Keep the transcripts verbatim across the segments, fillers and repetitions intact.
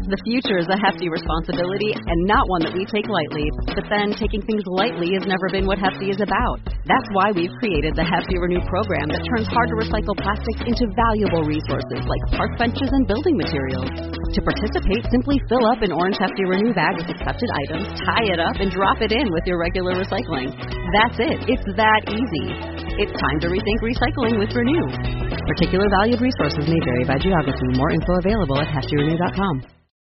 The future is a hefty responsibility and not one that we take lightly. But then, taking things lightly has never been what Hefty is about. That's why we've created the Hefty Renew program that turns hard-to-recycle plastics into valuable resources like park benches and building materials. To participate, simply fill up an orange Hefty Renew bag with accepted items, tie it up, and drop it in with your regular recycling. That's it. It's that easy. It's time to rethink recycling with Renew. Particular valued resources may vary by geography. More info available at hefty renew dot com.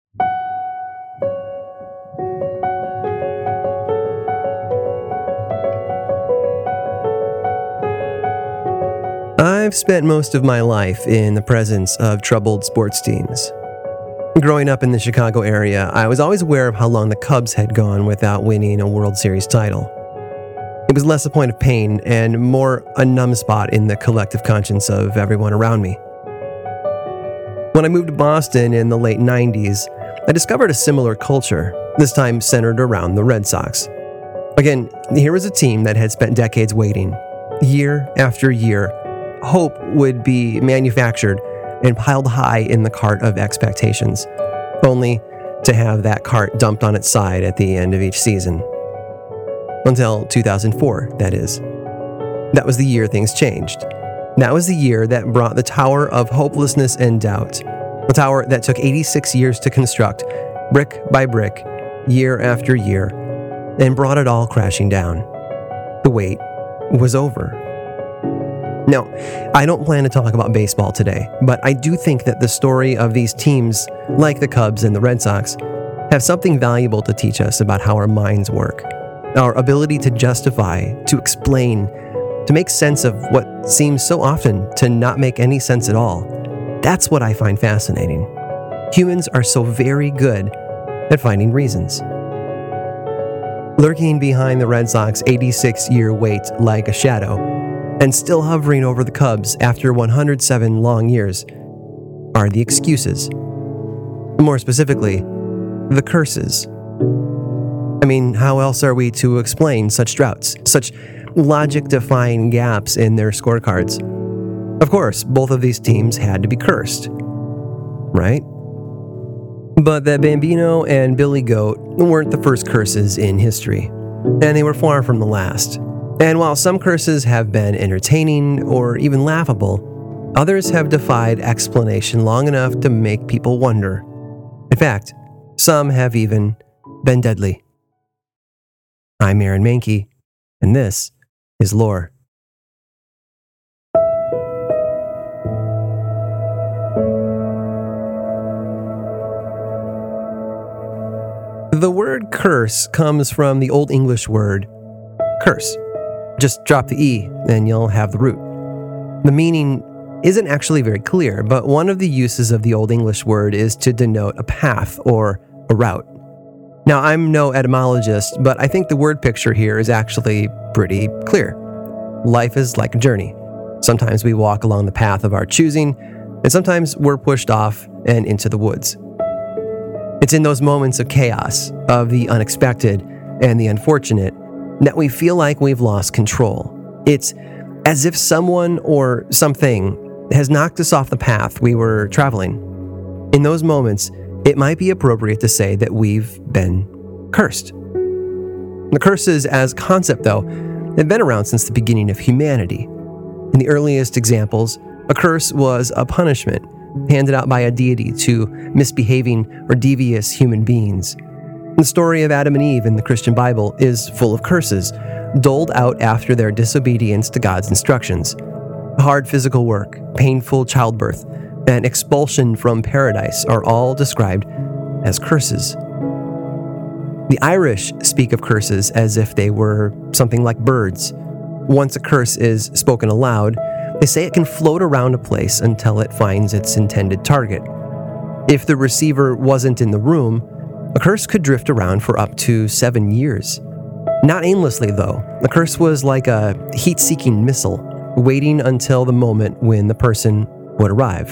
I've spent most of my life in the presence of troubled sports teams. Growing up in the Chicago area, I was always aware of how long the Cubs had gone without winning a World Series title. It was less a point of pain and more a numb spot in the collective conscience of everyone around me. When I moved to Boston in the late nineties, I discovered a similar culture, this time centered around the Red Sox. Again, here was a team that had spent decades waiting. Year after year, hope would be manufactured and piled high in the cart of expectations, only to have that cart dumped on its side at the end of each season. Until two thousand four, that is. That was the year things changed. That was the year that brought the tower of hopelessness and doubt, a tower that took eighty-six years to construct, brick by brick, year after year, and brought it all crashing down. The wait was over. Now, I don't plan to talk about baseball today, but I do think that the story of these teams, like the Cubs and the Red Sox, have something valuable to teach us about how our minds work, our ability to justify, to explain, to make sense of what seems so often to not make any sense at all. That's what I find fascinating. Humans are so very good at finding reasons. Lurking behind the Red Sox eighty-six-year wait like a shadow, and still hovering over the Cubs after one hundred seven long years, are the excuses. More specifically, the curses. I mean, how else are we to explain such droughts, such logic-defying gaps in their scorecards? Of course, both of these teams had to be cursed, right? But the Bambino and Billy Goat weren't the first curses in history, and they were far from the last. And while some curses have been entertaining or even laughable, others have defied explanation long enough to make people wonder. In fact, some have even been deadly. I'm Aaron Mahnke, and this is Lore. The word curse comes from the Old English word curse. Just drop the E, and you'll have the root. The meaning isn't actually very clear, but one of the uses of the Old English word is to denote a path or a route. Now, I'm no etymologist, but I think the word picture here is actually pretty clear. Life is like a journey. Sometimes we walk along the path of our choosing, and sometimes we're pushed off and into the woods. It's in those moments of chaos, of the unexpected and the unfortunate, that we feel like we've lost control. It's as if someone or something has knocked us off the path we were traveling. In those moments, it might be appropriate to say that we've been cursed. The curses as concept, though, have been around since the beginning of humanity. In the earliest examples, a curse was a punishment handed out by a deity to misbehaving or devious human beings. The story of Adam and Eve in the Christian Bible is full of curses, doled out after their disobedience to God's instructions. Hard physical work, painful childbirth, and expulsion from paradise are all described as curses. The Irish speak of curses as if they were something like birds. Once a curse is spoken aloud, they say it can float around a place until it finds its intended target. If the receiver wasn't in the room, a curse could drift around for up to seven years. Not aimlessly, though. The curse was like a heat-seeking missile, waiting until the moment when the person would arrive.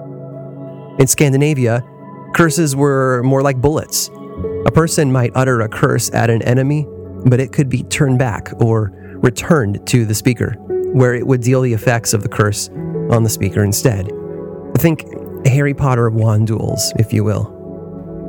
In Scandinavia, curses were more like bullets. A person might utter a curse at an enemy, but it could be turned back or returned to the speaker, where it would deal the effects of the curse on the speaker instead. Think Harry Potter wand duels, if you will.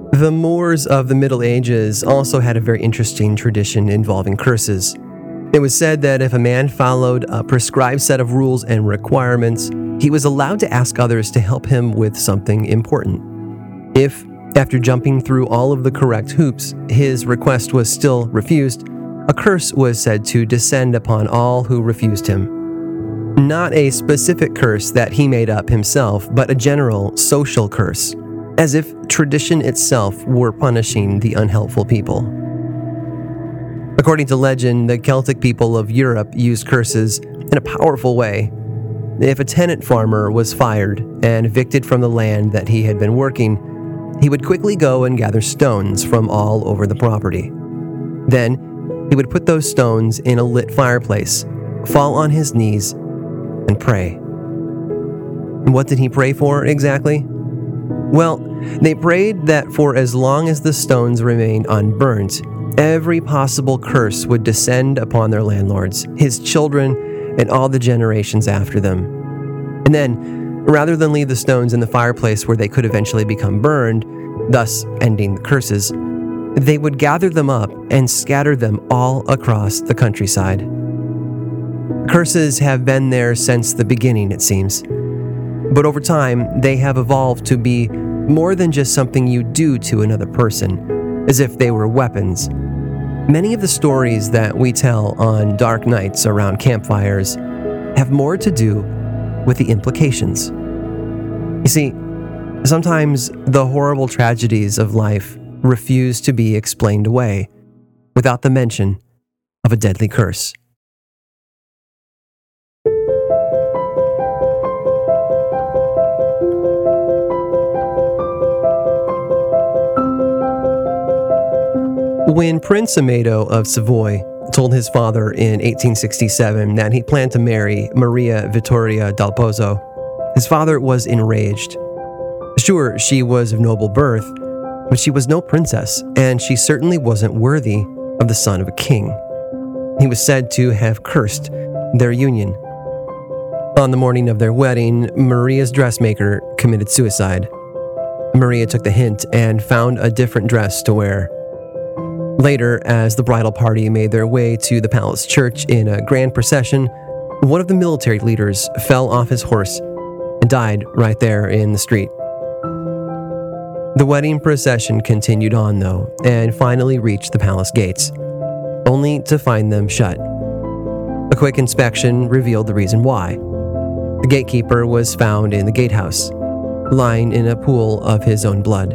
The Moors of the Middle Ages also had a very interesting tradition involving curses. It was said that if a man followed a prescribed set of rules and requirements, he was allowed to ask others to help him with something important. If, after jumping through all of the correct hoops, his request was still refused, a curse was said to descend upon all who refused him. Not a specific curse that he made up himself, but a general social curse, as if tradition itself were punishing the unhelpful people. According to legend, the Celtic people of Europe used curses in a powerful way. If a tenant farmer was fired and evicted from the land that he had been working, he would quickly go and gather stones from all over the property. Then, he would put those stones in a lit fireplace, fall on his knees, and pray. What did he pray for exactly? Well, they prayed that for as long as the stones remained unburnt, every possible curse would descend upon their landlords, his children, and all the generations after them. And then, rather than leave the stones in the fireplace where they could eventually become burned, thus ending the curses, they would gather them up and scatter them all across the countryside. Curses have been there since the beginning, it seems. But over time, they have evolved to be more than just something you do to another person, as if they were weapons. Many of the stories that we tell on dark nights around campfires have more to do with the implications. You see, sometimes the horrible tragedies of life refuse to be explained away without the mention of a deadly curse. When Prince Amado of Savoy told his father in eighteen sixty-seven that he planned to marry Maria Vittoria dal Pozzo, his father was enraged. Sure, she was of noble birth, but she was no princess, and she certainly wasn't worthy of the son of a king. He was said to have cursed their union. On the morning of their wedding, Maria's dressmaker committed suicide. Maria took the hint and found a different dress to wear. Later, as the bridal party made their way to the palace church in a grand procession, one of the military leaders fell off his horse and died right there in the street. The wedding procession continued on, though, and finally reached the palace gates, only to find them shut. A quick inspection revealed the reason why. The gatekeeper was found in the gatehouse, lying in a pool of his own blood.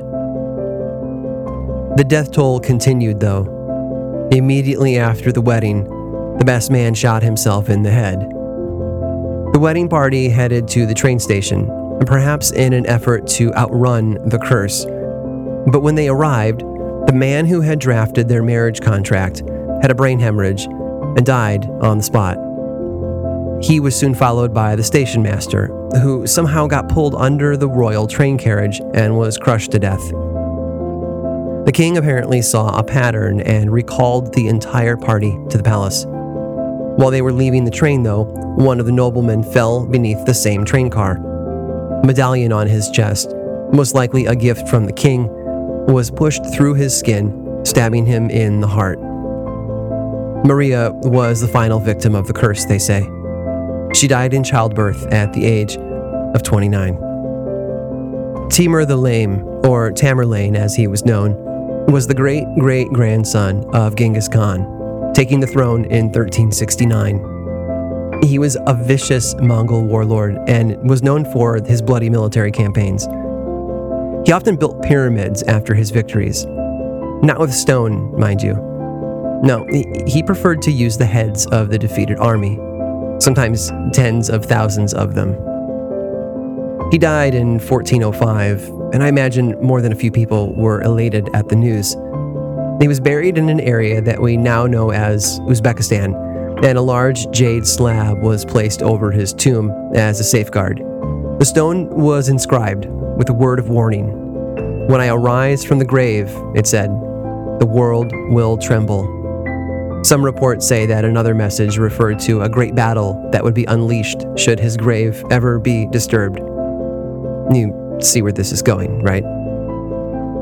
The death toll continued, though. Immediately after the wedding, the best man shot himself in the head. The wedding party headed to the train station, perhaps in an effort to outrun the curse. But when they arrived, the man who had drafted their marriage contract had a brain hemorrhage and died on the spot. He was soon followed by the station master, who somehow got pulled under the royal train carriage and was crushed to death. The king apparently saw a pattern and recalled the entire party to the palace. While they were leaving the train, though, one of the noblemen fell beneath the same train car. A medallion on his chest, most likely a gift from the king, was pushed through his skin, stabbing him in the heart. Maria was the final victim of the curse, they say. She died in childbirth at the age of twenty-nine. Timur the Lame, or Tamerlane as he was known, was the great-great-grandson of Genghis Khan, taking the throne in thirteen sixty-nine. He was a vicious Mongol warlord and was known for his bloody military campaigns. He often built pyramids after his victories. Not with stone, mind you. No, he preferred to use the heads of the defeated army, sometimes tens of thousands of them. He died in fourteen oh five, and I imagine more than a few people were elated at the news. He was buried in an area that we now know as Uzbekistan, and a large jade slab was placed over his tomb as a safeguard. The stone was inscribed with a word of warning. "When I arise from the grave," it said, "the world will tremble." Some reports say that another message referred to a great battle that would be unleashed should his grave ever be disturbed. You see where this is going, right?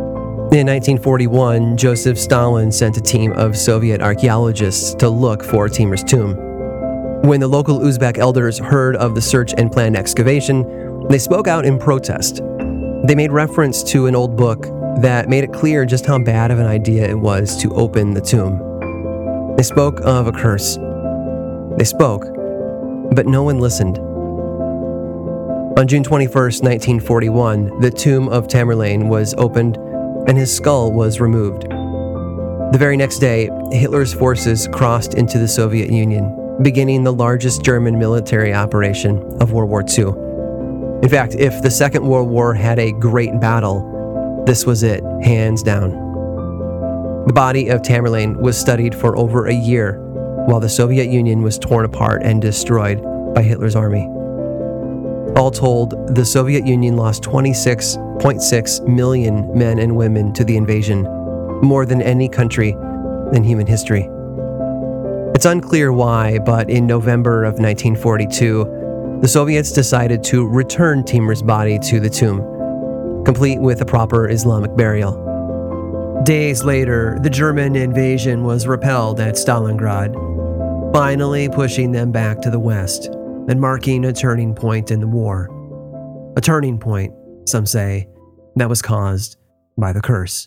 In nineteen forty-one, Joseph Stalin sent a team of Soviet archaeologists to look for Timur's tomb. When the local Uzbek elders heard of the search and planned excavation, they spoke out in protest. They made reference to an old book that made it clear just how bad of an idea it was to open the tomb. They spoke of a curse. They spoke, but no one listened. On June twenty-first, nineteen forty-one, the tomb of Tamerlane was opened and his skull was removed. The very next day, Hitler's forces crossed into the Soviet Union, beginning the largest German military operation of World War Two. In fact, if the Second World War had a great battle, this was it, hands down. The body of Tamerlane was studied for over a year while the Soviet Union was torn apart and destroyed by Hitler's army. All told, the Soviet Union lost twenty-six point six million men and women to the invasion, more than any country in human history. It's unclear why, but in November of nineteen forty-two, the Soviets decided to return Timur's body to the tomb, complete with a proper Islamic burial. Days later, the German invasion was repelled at Stalingrad, finally pushing them back to the west and marking a turning point in the war. A turning point, some say, that was caused by the curse.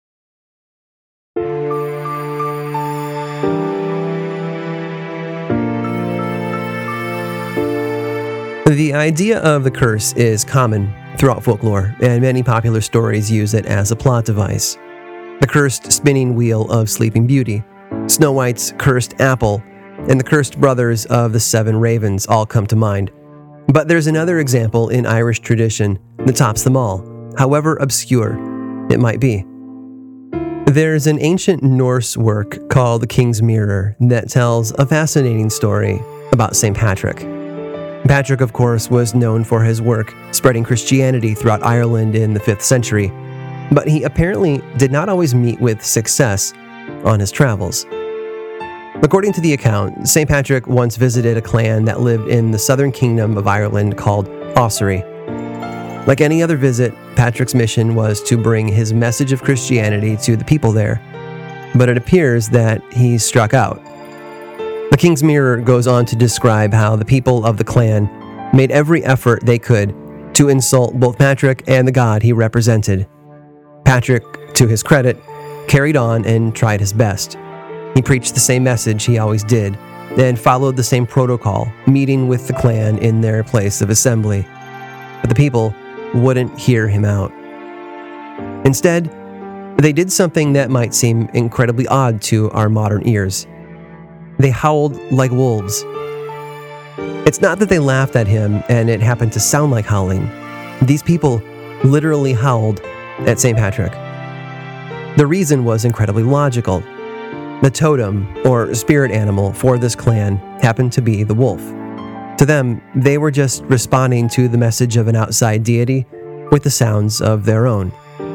The idea of the curse is common throughout folklore, and many popular stories use it as a plot device. The cursed spinning wheel of Sleeping Beauty, Snow White's cursed apple, and the cursed brothers of the Seven Ravens all come to mind. But there's another example in Irish tradition that tops them all, however obscure it might be. There's an ancient Norse work called The King's Mirror that tells a fascinating story about Saint Patrick. Patrick, of course, was known for his work spreading Christianity throughout Ireland in the fifth century, but he apparently did not always meet with success on his travels. According to the account, Saint Patrick once visited a clan that lived in the southern kingdom of Ireland called Ossory. Like any other visit, Patrick's mission was to bring his message of Christianity to the people there, but it appears that he struck out. The King's Mirror goes on to describe how the people of the clan made every effort they could to insult both Patrick and the god he represented. Patrick, to his credit, carried on and tried his best. He preached the same message he always did, and followed the same protocol, meeting with the clan in their place of assembly. But the people wouldn't hear him out. Instead, they did something that might seem incredibly odd to our modern ears. They howled like wolves. It's not that they laughed at him and it happened to sound like howling. These people literally howled at Saint Patrick. The reason was incredibly logical. The totem, or spirit animal, for this clan happened to be the wolf. To them, they were just responding to the message of an outside deity with the sounds of their own.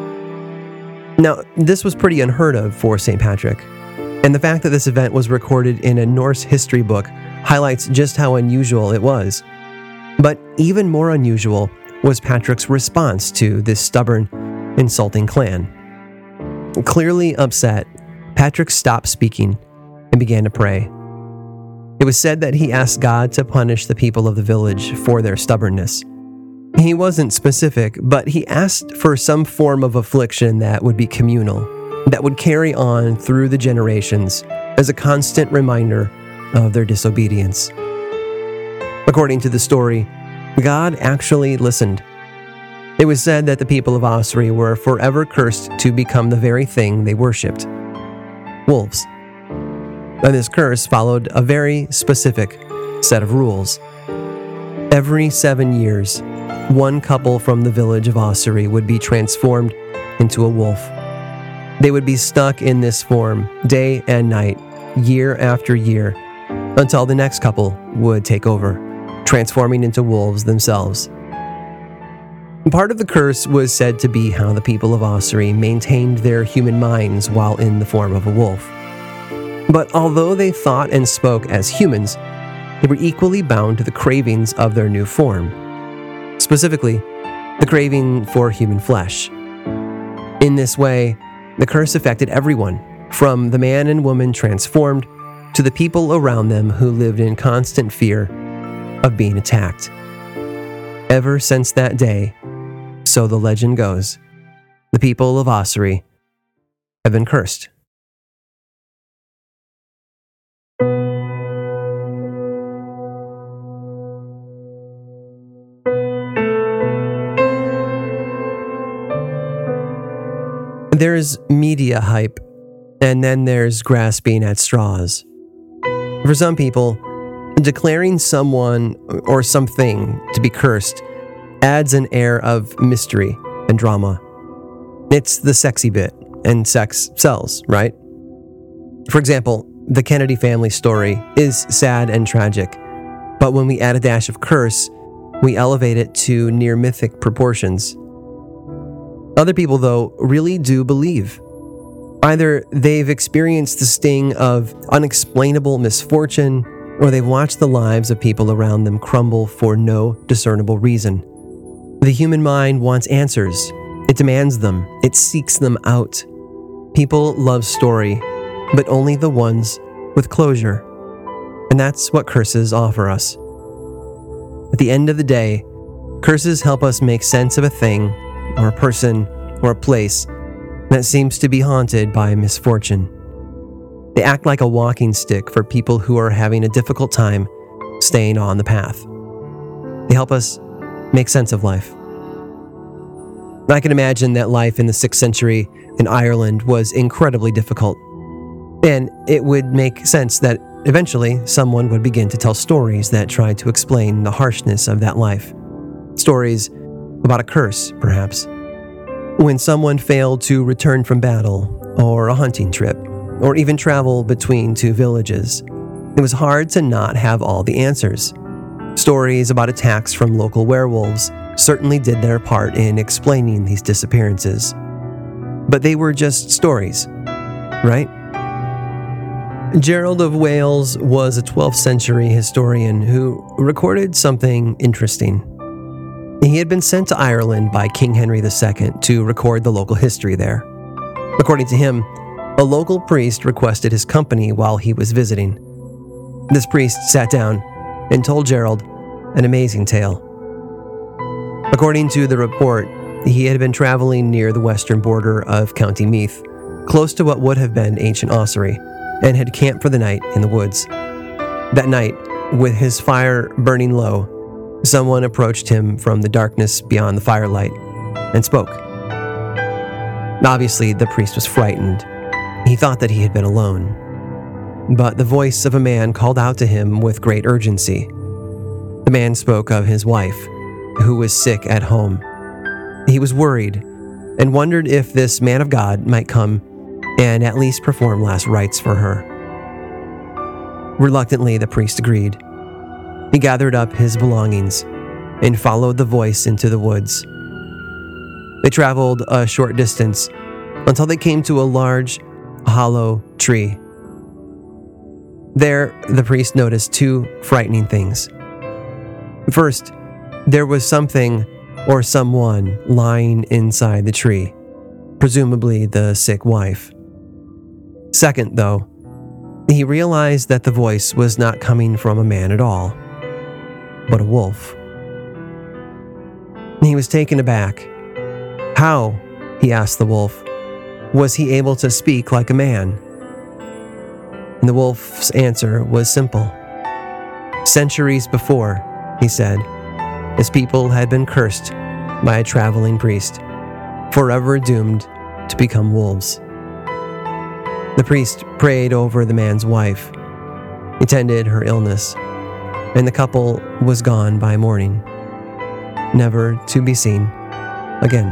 Now, this was pretty unheard of for Saint Patrick, and the fact that this event was recorded in a Norse history book highlights just how unusual it was. But even more unusual was Patrick's response to this stubborn, insulting clan. Clearly upset, Patrick stopped speaking and began to pray. It was said that he asked God to punish the people of the village for their stubbornness. He wasn't specific, but he asked for some form of affliction that would be communal, that would carry on through the generations as a constant reminder of their disobedience. According to the story, God actually listened. It was said that the people of Ossory were forever cursed to become the very thing they worshipped: wolves. And this curse followed a very specific set of rules. Every seven years, one couple from the village of Ossory would be transformed into a wolf. They would be stuck in this form day and night, year after year, until the next couple would take over, transforming into wolves themselves. Part of the curse was said to be how the people of Ossory maintained their human minds while in the form of a wolf. But although they thought and spoke as humans, they were equally bound to the cravings of their new form. Specifically, the craving for human flesh. In this way, the curse affected everyone, from the man and woman transformed to the people around them who lived in constant fear of being attacked. Ever since that day, so the legend goes, the people of Ossory have been cursed. There's media hype, and then there's grasping at straws. For some people, declaring someone or something to be cursed adds an air of mystery and drama. It's the sexy bit, and sex sells, right? For example, the Kennedy family story is sad and tragic, but when we add a dash of curse, we elevate it to near mythic proportions. Other people, though, really do believe. Either they've experienced the sting of unexplainable misfortune, or they've watched the lives of people around them crumble for no discernible reason. The human mind wants answers. It demands them. It seeks them out. People love story, but only the ones with closure. And that's what curses offer us. At the end of the day, curses help us make sense of a thing, or a person, or a place that seems to be haunted by misfortune. They act like a walking stick for people who are having a difficult time staying on the path. They help us make sense of life. I can imagine that life in the sixth century in Ireland was incredibly difficult, and it would make sense that eventually someone would begin to tell stories that tried to explain the harshness of that life. Stories about a curse, perhaps. When someone failed to return from battle, or a hunting trip, or even travel between two villages, it was hard to not have all the answers. Stories about attacks from local werewolves certainly did their part in explaining these disappearances. But they were just stories, right? Gerald of Wales was a twelfth century historian who recorded something interesting. He had been sent to Ireland by King Henry the Second to record the local history there. According to him, a local priest requested his company while he was visiting. This priest sat down and told Gerald an amazing tale. According to the report, he had been traveling near the western border of County Meath, close to what would have been ancient Ossory, and had camped for the night in the woods. That night, with his fire burning low, someone approached him from the darkness beyond the firelight and spoke. Obviously, the priest was frightened. He thought that he had been alone. But the voice of a man called out to him with great urgency. The man spoke of his wife, who was sick at home. He was worried and wondered if this man of God might come and at least perform last rites for her. Reluctantly, the priest agreed. He gathered up his belongings and followed the voice into the woods. They traveled a short distance until they came to a large, hollow tree. There, the priest noticed two frightening things. First, there was something or someone lying inside the tree, presumably the sick wife. Second, though, he realized that the voice was not coming from a man at all, but a wolf. He was taken aback. How, he asked the wolf, was he able to speak like a man? And the wolf's answer was simple. Centuries before, he said, his people had been cursed by a traveling priest, forever doomed to become wolves. The priest prayed over the man's wife. He tended her illness, and the couple was gone by morning, never to be seen again.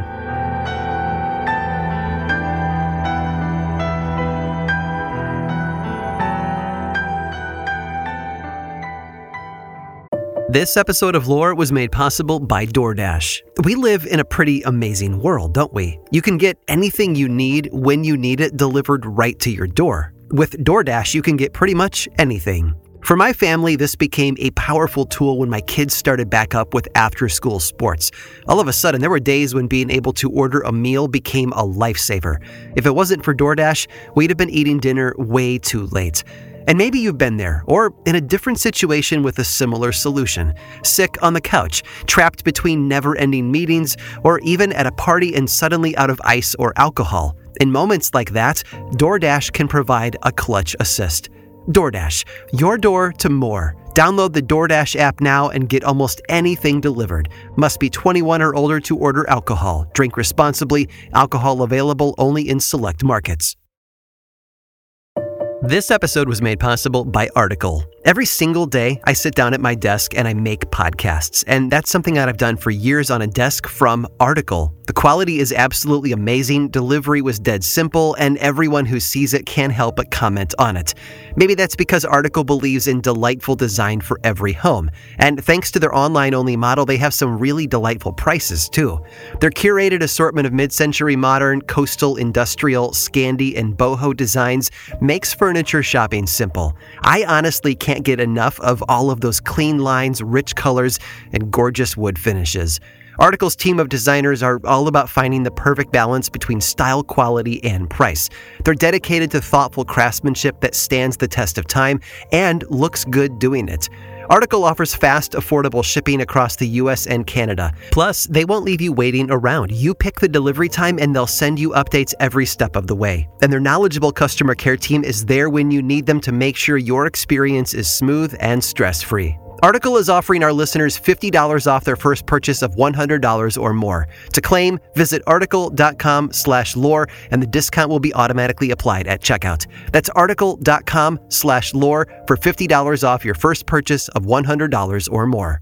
This episode of Lore was made possible by DoorDash. We live in a pretty amazing world, don't we? You can get anything you need when you need it delivered right to your door. With DoorDash, you can get pretty much anything. For my family, this became a powerful tool when my kids started back up with after-school sports. All of a sudden, there were days when being able to order a meal became a lifesaver. If it wasn't for DoorDash, we'd have been eating dinner way too late. And maybe you've been there, or in a different situation with a similar solution. Sick on the couch, trapped between never-ending meetings, or even at a party and suddenly out of ice or alcohol. In moments like that, DoorDash can provide a clutch assist. DoorDash, your door to more. Download the DoorDash app now and get almost anything delivered. Must be twenty-one or older to order alcohol. Drink responsibly. Alcohol available only in select markets. This episode was made possible by Article. Every single day, I sit down at my desk and I make podcasts, and that's something that I've done for years on a desk from Article. The quality is absolutely amazing, delivery was dead simple, and everyone who sees it can't help but comment on it. Maybe that's because Article believes in delightful design for every home, and thanks to their online-only model, they have some really delightful prices, too. Their curated assortment of mid-century modern, coastal, industrial, Scandi, and boho designs makes furniture shopping simple. I honestly can't get enough of all of those clean lines, rich colors, and gorgeous wood finishes. Article's team of designers are all about finding the perfect balance between style, quality, and price. They're dedicated to thoughtful craftsmanship that stands the test of time and looks good doing it. Article offers fast, affordable shipping across the U S and Canada. Plus, they won't leave you waiting around. You pick the delivery time and they'll send you updates every step of the way. And their knowledgeable customer care team is there when you need them to make sure your experience is smooth and stress-free. Article is offering our listeners fifty dollars off their first purchase of one hundred dollars or more. To claim, visit article.com slash lore and the discount will be automatically applied at checkout. That's article.com slash lore for fifty dollars off your first purchase of one hundred dollars or more.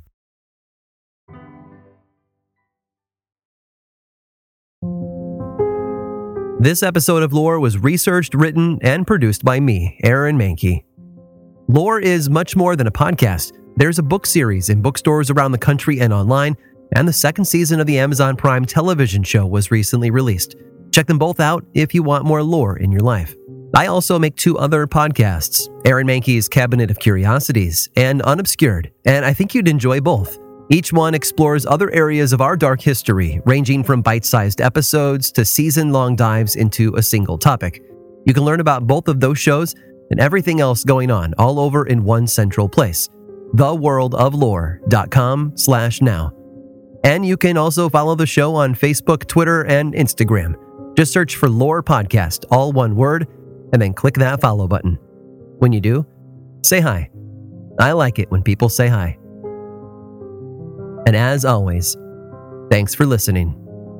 This episode of Lore was researched, written, and produced by me, Aaron Mahnke. Lore is much more than a podcast. There's a book series in bookstores around the country and online, and the second season of the Amazon Prime television show was recently released. Check them both out if you want more lore in your life. I also make two other podcasts, Aaron Mahnke's Cabinet of Curiosities and Unobscured, and I think you'd enjoy both. Each one explores other areas of our dark history, ranging from bite-sized episodes to season-long dives into a single topic. You can learn about both of those shows and everything else going on all over in one central place. the world of lore dot com slash now. And you can also follow the show on Facebook, Twitter, and Instagram. Just search for Lore Podcast, all one word, and then click that follow button. When you do, say hi. I like it when people say hi. And as always, thanks for listening.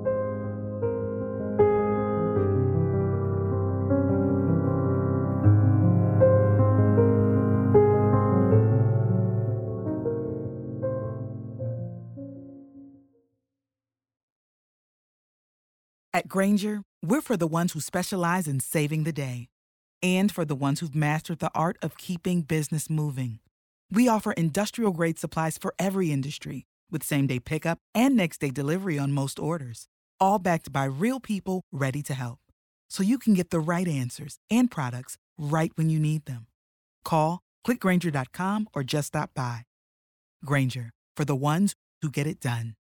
At Grainger, we're for the ones who specialize in saving the day and for the ones who've mastered the art of keeping business moving. We offer industrial-grade supplies for every industry with same-day pickup and next-day delivery on most orders, all backed by real people ready to help. So you can get the right answers and products right when you need them. Call, click Grainger dot com, or just stop by. Grainger, for the ones who get it done.